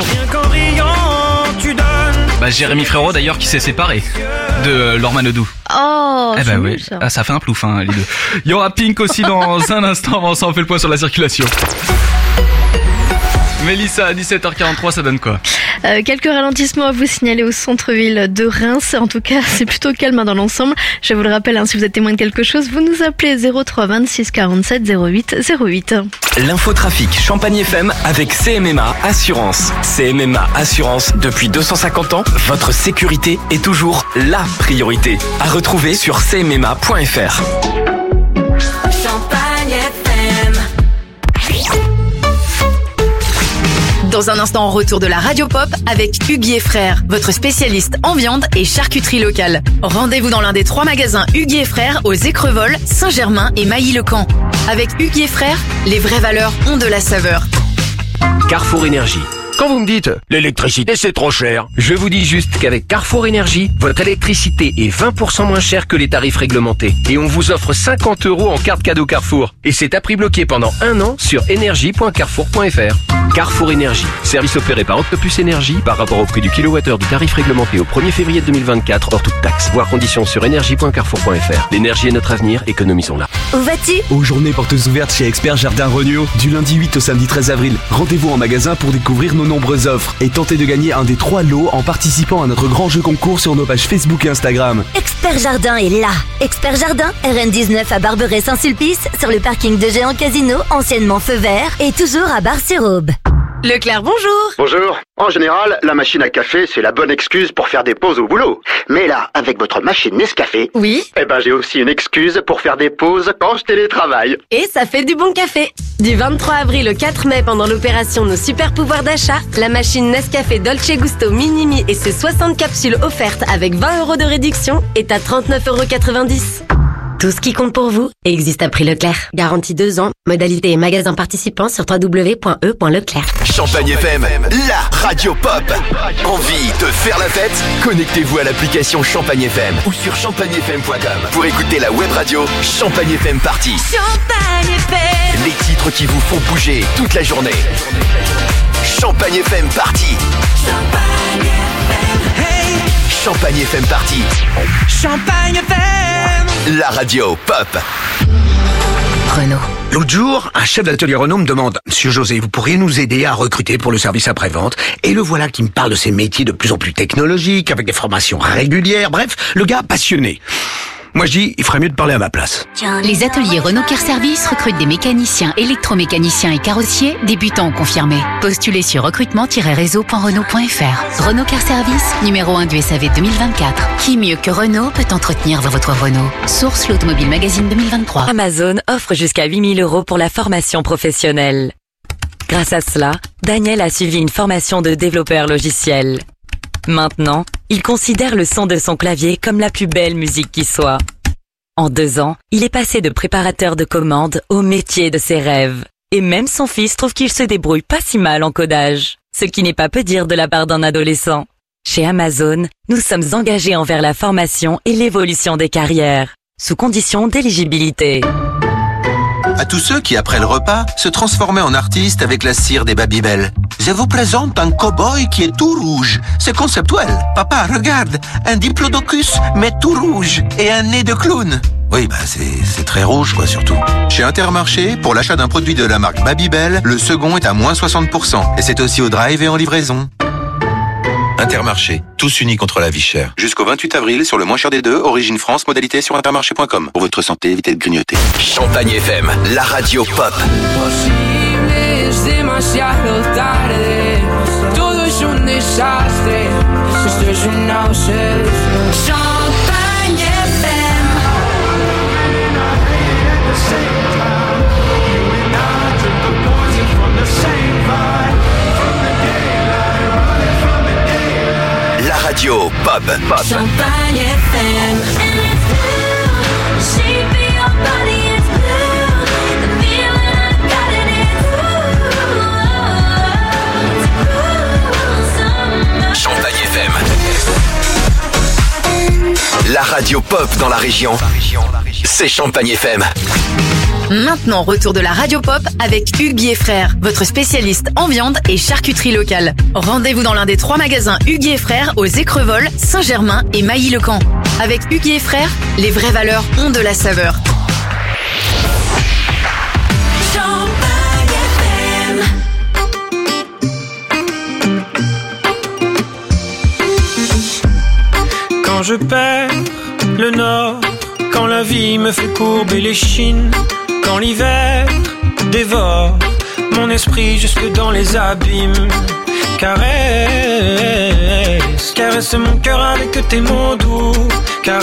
Bah Jérémy Frérot d'ailleurs qui s'est séparé de euh, Laure Manodou. Oh, eh c'est bah nul, oui, ça. ah, ça fait un plouf hein, les deux. Il y aura Pink aussi dans un instant. Avant ça on fait le point sur la circulation. Mélissa, à dix-sept heures quarante-trois, ça donne quoi? Euh, quelques ralentissements à vous signaler au centre-ville de Reims. En tout cas, c'est plutôt calme dans l'ensemble. Je vous le rappelle, hein, si vous êtes témoin de quelque chose, vous nous appelez zéro trois vingt-six quarante-sept zéro huit zéro huit. L'infotrafic Champagne F M avec C M M A Assurance. C M M A Assurance, depuis deux cent cinquante ans, votre sécurité est toujours la priorité. À retrouver sur c m m a point f r. Champagne F M. Dans un instant, retour de la Radio Pop avec Hugues et Frères, votre spécialiste en viande et charcuterie locale. Rendez-vous dans l'un des trois magasins Hugues et Frères aux Écrevols, Saint-Germain et Mailly-le-Camp. Avec Hugues et Frères, les vraies valeurs ont de la saveur. Carrefour Énergie. Quand vous me dites l'électricité c'est trop cher, je vous dis juste qu'avec Carrefour Énergie, votre électricité est vingt pour cent moins chère que les tarifs réglementés. Et on vous offre cinquante euros en carte cadeau Carrefour. Et c'est à prix bloqué pendant un an sur énergie point carrefour point f r. Carrefour Énergie, service opéré par Octopus Énergie par rapport au prix du kilowattheure du tarif réglementé au premier février deux mille vingt-quatre hors toute taxe. Voir conditions sur énergie point carrefour point f r. L'énergie est notre avenir, économisons-la. Où vas-tu? Aux journées portes ouvertes chez Expert Jardin Regnault, du lundi huit au samedi treize avril. Rendez-vous en magasin pour découvrir nos nombreuses offres et tenter de gagner un des trois lots en participant à notre grand jeu concours sur nos pages Facebook et Instagram. Expert Jardin est là. Expert Jardin, R N dix-neuf à Barberet-Saint-Sulpice, sur le parking de Géant Casino, anciennement Feu Vert, et toujours à Bar-sur-Aube. Leclerc, bonjour. Bonjour. En général, la machine à café, c'est la bonne excuse pour faire des pauses au boulot. Mais là, avec votre machine Nescafé, oui, eh ben j'ai aussi une excuse pour faire des pauses quand je télétravaille. Et ça fait du bon café. Du vingt-trois avril au quatre mai, pendant l'opération Nos Super Pouvoirs d'achat, la machine Nescafé Dolce Gusto Minimi et ses soixante capsules offertes avec vingt euros de réduction est à trente-neuf euros quatre-vingt-dix. Tout ce qui compte pour vous existe à prix Leclerc. Garantie deux ans. Modalité et magasin participants sur w w w point e point leclerc. Champagne F M, la radio pop. Envie de faire la fête? Connectez-vous à l'application Champagne F M ou sur champagne f m point com pour écouter la web radio Champagne F M Party. Champagne F M. Les titres qui vous font bouger toute la journée. Champagne F M Party. Champagne F M. Hey. Champagne F M Party. Champagne F M. La radio pop. Renault. L'autre jour, un chef d'atelier Renault me demande « Monsieur José, vous pourriez nous aider à recruter pour le service après-vente ?» Et le voilà qui me parle de ces métiers de plus en plus technologiques, avec des formations régulières, bref, le gars passionné. Moi je dis, il ferait mieux de parler à ma place. Les ateliers Renault Car Service recrutent des mécaniciens, électromécaniciens et carrossiers, débutants ou confirmés. Postulez sur recrutement tiret réseau point renault point f r. Renault Car Service, numéro un du S A V deux mille vingt-quatre. Qui mieux que Renault peut entretenir votre Renault? Source l'Automobile Magazine deux mille vingt-trois. Amazon offre jusqu'à huit mille euros pour la formation professionnelle. Grâce à cela, Daniel a suivi une formation de développeur logiciel. Maintenant, il considère le son de son clavier comme la plus belle musique qui soit. En deux ans, il est passé de préparateur de commandes au métier de ses rêves. Et même son fils trouve qu'il se débrouille pas si mal en codage. Ce qui n'est pas peu dire de la part d'un adolescent. Chez Amazon, nous sommes engagés envers la formation et l'évolution des carrières, sous condition d'éligibilité. À tous ceux qui, après le repas, se transformaient en artistes avec la cire des Babybel. Je vous présente un cow-boy qui est tout rouge. C'est conceptuel. Papa, regarde, un diplodocus, mais tout rouge, et un nez de clown. Oui, bah c'est, c'est très rouge, quoi, surtout. Chez Intermarché, pour l'achat d'un produit de la marque Babybel, le second est à moins soixante pour cent. Et c'est aussi au drive et en livraison. Intermarché, tous unis contre la vie chère. Jusqu'au vingt-huit avril, sur le moins cher des deux, Origine France, modalité sur intermarché point com. Pour votre santé, évitez de grignoter. Champagne F M, la radio pop. Imposible, es demasiado tarde. Todo es un desastre. Esto es una obsesión. Champagne F M. La radio pop. pop. Champagne F M. Shape of your body is blue. The feeling I got it is ooh. It's cool. Some radio pop dans la région, c'est Champagne F M. Maintenant, retour de la radio pop avec Hugues et Frères, votre spécialiste en viande et charcuterie locale. Rendez-vous dans l'un des trois magasins Hugues et Frères aux Écrevols, Saint-Germain et Mailly-le-Camp. Avec Hugues et Frères, les vraies valeurs ont de la saveur. Quand je perds le nord, quand la vie me fait courber les chines, quand l'hiver dévore mon esprit jusque dans les abîmes, caresse, caresse mon cœur avec tes mots doux, caresse,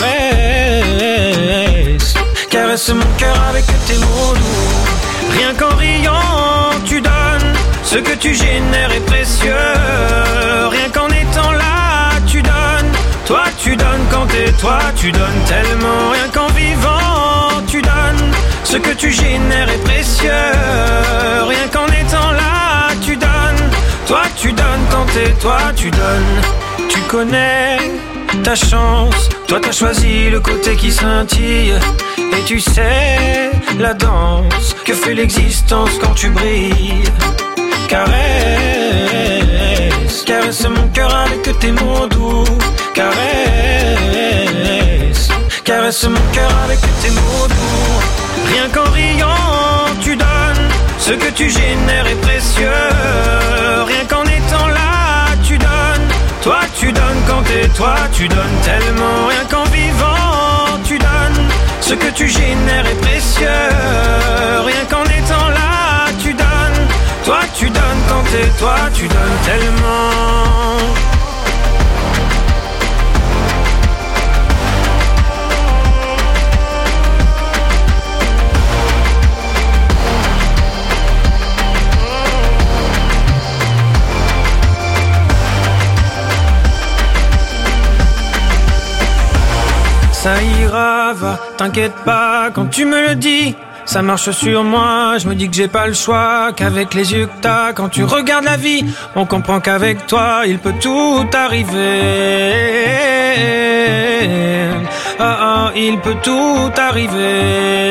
caresse mon cœur avec tes mots doux. Rien qu'en riant tu donnes, ce que tu génères est précieux. Rien qu'en étant là tu donnes, toi tu donnes quand t'es toi, tu donnes tellement. Rien qu'en vivant tu donnes, ce que tu génères est précieux. Rien qu'en étant là tu donnes, toi tu donnes quand t'es toi, tu donnes. Tu connais ta chance, toi t'as choisi le côté qui scintille. Et tu sais la danse que fait l'existence quand tu brilles. Caresse, caresse mon cœur avec tes mots doux. Caresse, caresse mon cœur avec tes mots doux. Rien qu'en riant tu donnes, ce que tu génères est précieux. Rien qu'en étant là tu donnes, toi tu donnes quand t'es toi, tu donnes tellement. Rien qu'en vivant tu donnes, ce que tu génères est précieux. Rien qu'en étant là tu donnes, toi tu donnes quand t'es toi, tu donnes tellement. Ça ira, va, t'inquiète pas, quand tu me le dis, ça marche sur moi, je me dis que j'ai pas le choix, qu'avec les yeux que t'as, quand tu regardes la vie, on comprend qu'avec toi, il peut tout arriver. Ah ah, il peut tout arriver.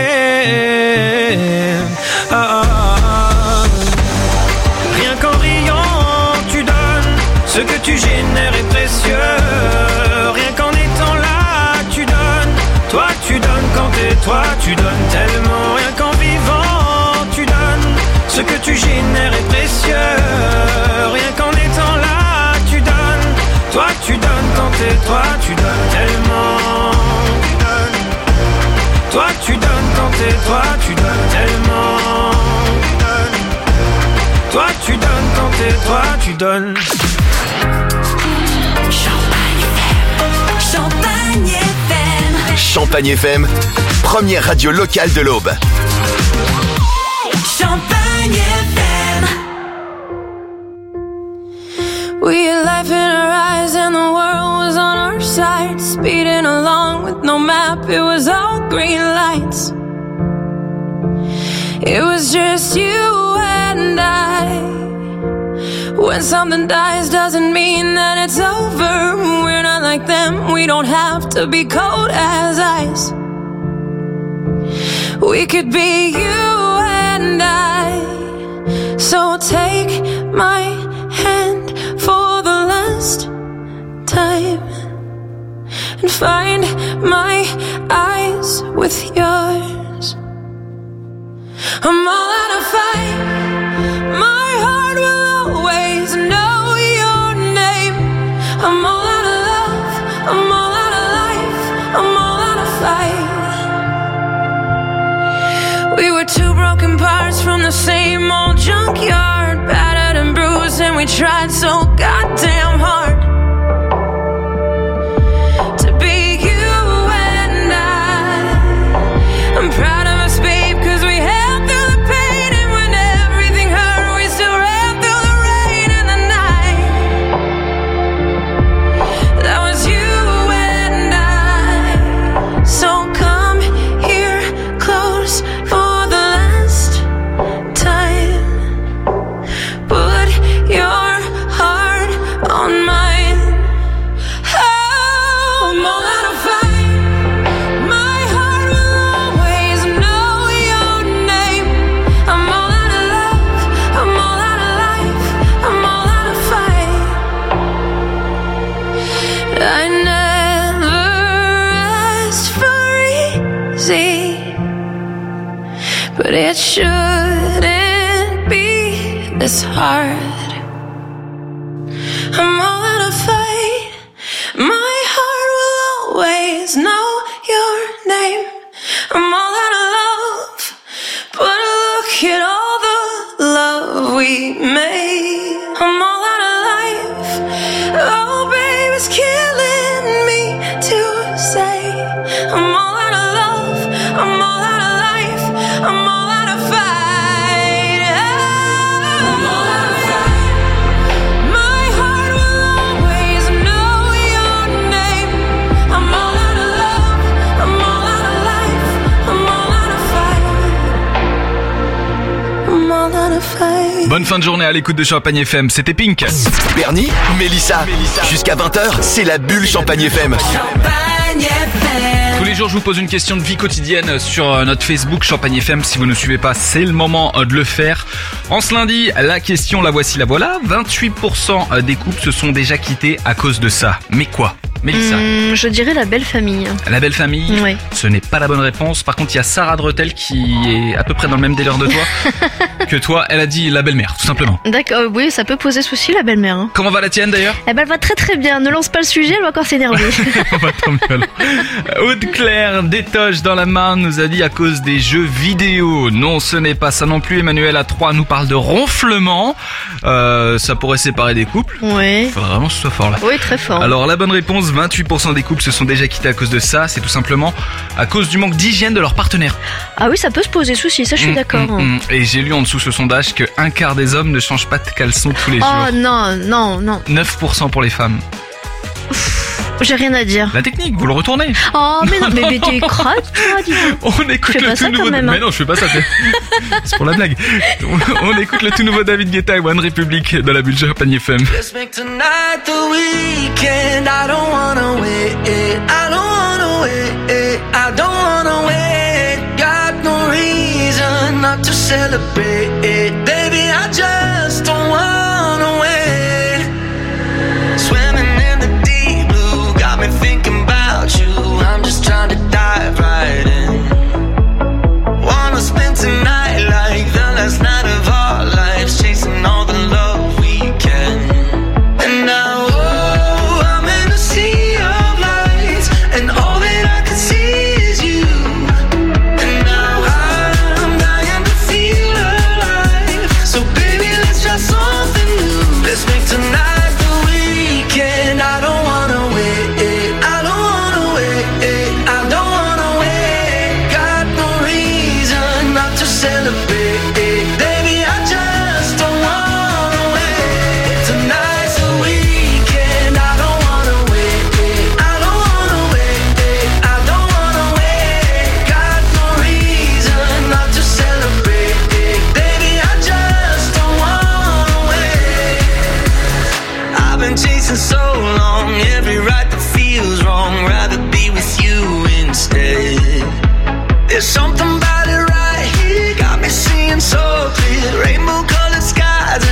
Ah ah, rien qu'en riant, tu donnes, ce que tu génères est précieux. Rien qu'en étant là, tu donnes, toi tu donnes quand t'es toi, tu donnes tellement. Rien qu'en vivant, tu donnes, ce que tu génères est précieux. Rien qu'en étant là, tu donnes, toi tu donnes quand t'es toi, tu donnes tellement. Tu donnes, toi tu donnes quand t'es toi, tu donnes tellement. Tu donnes, toi tu donnes quand t'es toi, tu donnes. Champagne F M. Champagne F M, première radio locale de l'Aube. Champagne F M. We had life in our eyes and the world was on our side. Speeding along with no map, it was all green lights. It was just you and I. When something dies doesn't mean that it's over. We're not like them, we don't have to be cold as ice. We could be you and I. So take my hand for the last time and find my eyes with yours. I'm all out of fight. My heart will always know your name. I'm all out of love, I'm all out of life, I'm all out of fight. We were two broken parts from the same old junkyard, battered and bruised, and we tried so goddamn hard to be you and I. I'm proud of us, babe, cause we held through the pain, and when everything hurt, we still ran through the rain and the night. That was you and I. So come here close for the last time. Put your heart on my it's hard. I'm all out of fight. My heart will always know your name. I'm all out of love, but look at all the love we made. I'm all out of life. Oh, baby, it's killing me to say. I'm all out of love. I'm all out of life. I'm all out of fight. I'm all out of fight. My heart will always know your name. I'm all out of love. I'm all out of life. I'm all out of fight. I'm all out of fight. Bonne fin de journée à l'écoute de Champagne F M, c'était Pink. Bernie, Mélissa, jusqu'à vingt heures, c'est la bulle Champagne F M. Tous les jours, je vous pose une question de vie quotidienne sur notre Facebook Champagne F M. Si vous ne suivez pas, c'est le moment de le faire. En ce lundi, la question, la voici, la voilà. vingt-huit pour cent des couples se sont déjà quittés à cause de ça. Mais quoi, Mélissa? Hum, je dirais la belle famille. La belle famille, Oui. ce n'est pas la bonne réponse. Par contre, il y a Sarah Dretel qui est à peu près dans le même délire de toi que toi. Elle a dit la belle-mère, tout simplement. D'accord, oui, ça peut poser souci, la belle-mère. Hein. Comment va la tienne d'ailleurs? Eh ben, elle va très très bien. Ne lance pas le sujet, elle va encore s'énerver. On va tant mieux alors. Aude-Claire d'Étoges dans la Marne nous a dit à cause des jeux vidéo. Non, ce n'est pas ça non plus. Emmanuel à trois nous parle de ronflement. Euh, ça pourrait séparer des couples. Oui. Faudrait vraiment que ce soit fort là. Oui, très fort. Alors la bonne réponse, vingt-huit pour cent des couples se sont déjà quittés à cause de ça. C'est tout simplement à cause du manque d'hygiène de leur partenaire. Ah oui, ça peut se poser souci, ça je suis Mmh, d'accord. mmh, mmh. Et j'ai lu en dessous ce sondage que un quart des hommes ne changent pas de caleçon tous les Oh jours. non, non, non. neuf pour cent pour les femmes. J'ai rien à dire. La technique, vous le retournez. Oh mais non, mais, mais t'es crade toi, dis donc. On écoute Je fais le pas tout ça nouveau. quand même, hein. Mais non, je fais pas ça. c'est- C'est pour la blague. On, on écoute le tout nouveau David Guetta et One Republic de la bulle Champagne F M. Let's make tonight the weekend. I don't wanna wait. I don't wanna wait. I don't wanna wait. Got no reason not to celebrate. Baby, I just don't wanna wait. Swimming in the deep blue got me thinking about you. I'm just trying to dive right in. Wanna spend tonight like the last night of our lives, chasing all the love we can. And now, oh, I'm in a sea of lights, and all that I can see is you. And now I'm dying to feel alive. So baby, let's try something new. Let's make tonight the weekend. I don't wanna wait. I don't wanna wait. I don't wanna wait. Got no reason not to celebrate. Baby, I just don't wanna wait. Tonight's the weekend. I don't wanna wait. I don't wanna wait. I don't wanna wait. Got no reason not to celebrate. Baby, I just don't wanna wait. I've been chasing so long, every right that feels wrong. Rather be with you instead. There's something about it right here, got me seeing so clear. Rainbow colored skies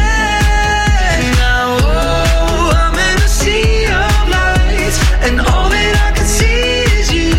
ahead. Now, oh, I'm in a sea of lights, and all that I can see is you.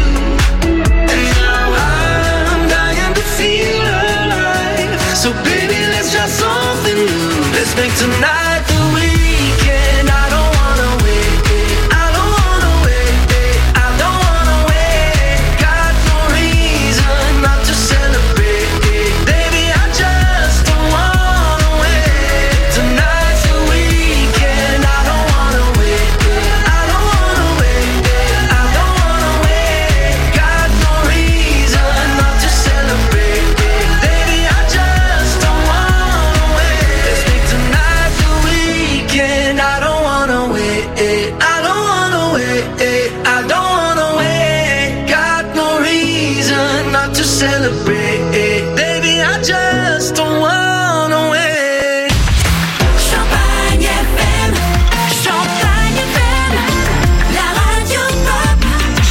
And now I'm dying to feel alive. So baby, let's try something new. Let's make tonight the weekend. I don't wanna wait. I don't wanna wait. I don't wanna wait. Got no reason not to celebrate. Baby, I just don't wanna wait. Tonight's the weekend. I don't wanna wait. I don't wanna wait. I don't wanna wait. Got no reason not to celebrate. Baby, I just don't wanna wait. Let's make tonight the weekend. I don't wanna wait. I don't wanna wait. I don't wanna wait. Got no reason not to celebrate. Baby, I just don't wanna wait. Champagne F M, Champagne F M, la radio pop.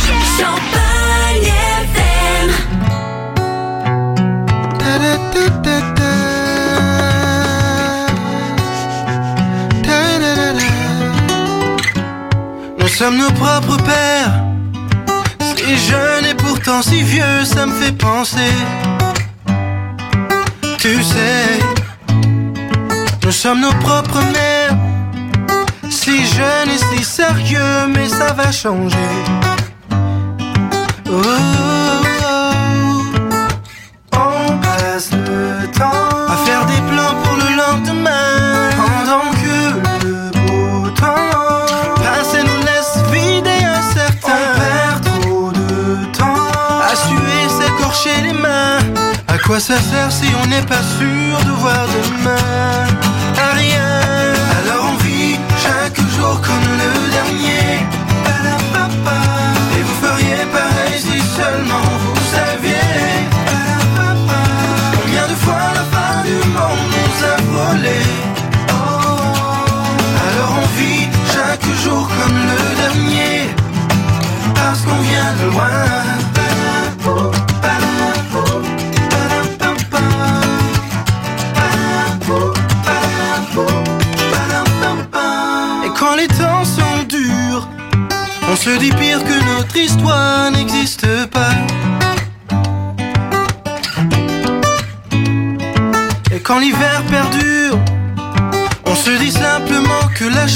Champagne F M. Nous sommes nos propres pères, si jeunes et pourtant si vieux, ça me fait penser. Tu sais, Nous sommes nos propres mères, si jeunes et si sérieux, mais ça va changer. Oh, oh, oh. On passe le temps à faire des plans pour le lendemain, pendant que le beau temps passe et nous laisse vider incertain. On perd trop de temps à suer, s'écorcher les mains. À quoi ça sert si on n'est pas sûr de voir demain? À rien. Alors on vit chaque jour comme le dernier. Et vous feriez pareil si seulement vous saviez. Combien de fois la fin du monde nous a volé. Alors on vit chaque jour comme le dernier, parce qu'on vient de loin. Et quand les temps sont durs, on se dit pire que notre histoire n'existe pas. Et quand l'hiver perdure, on se dit simplement que la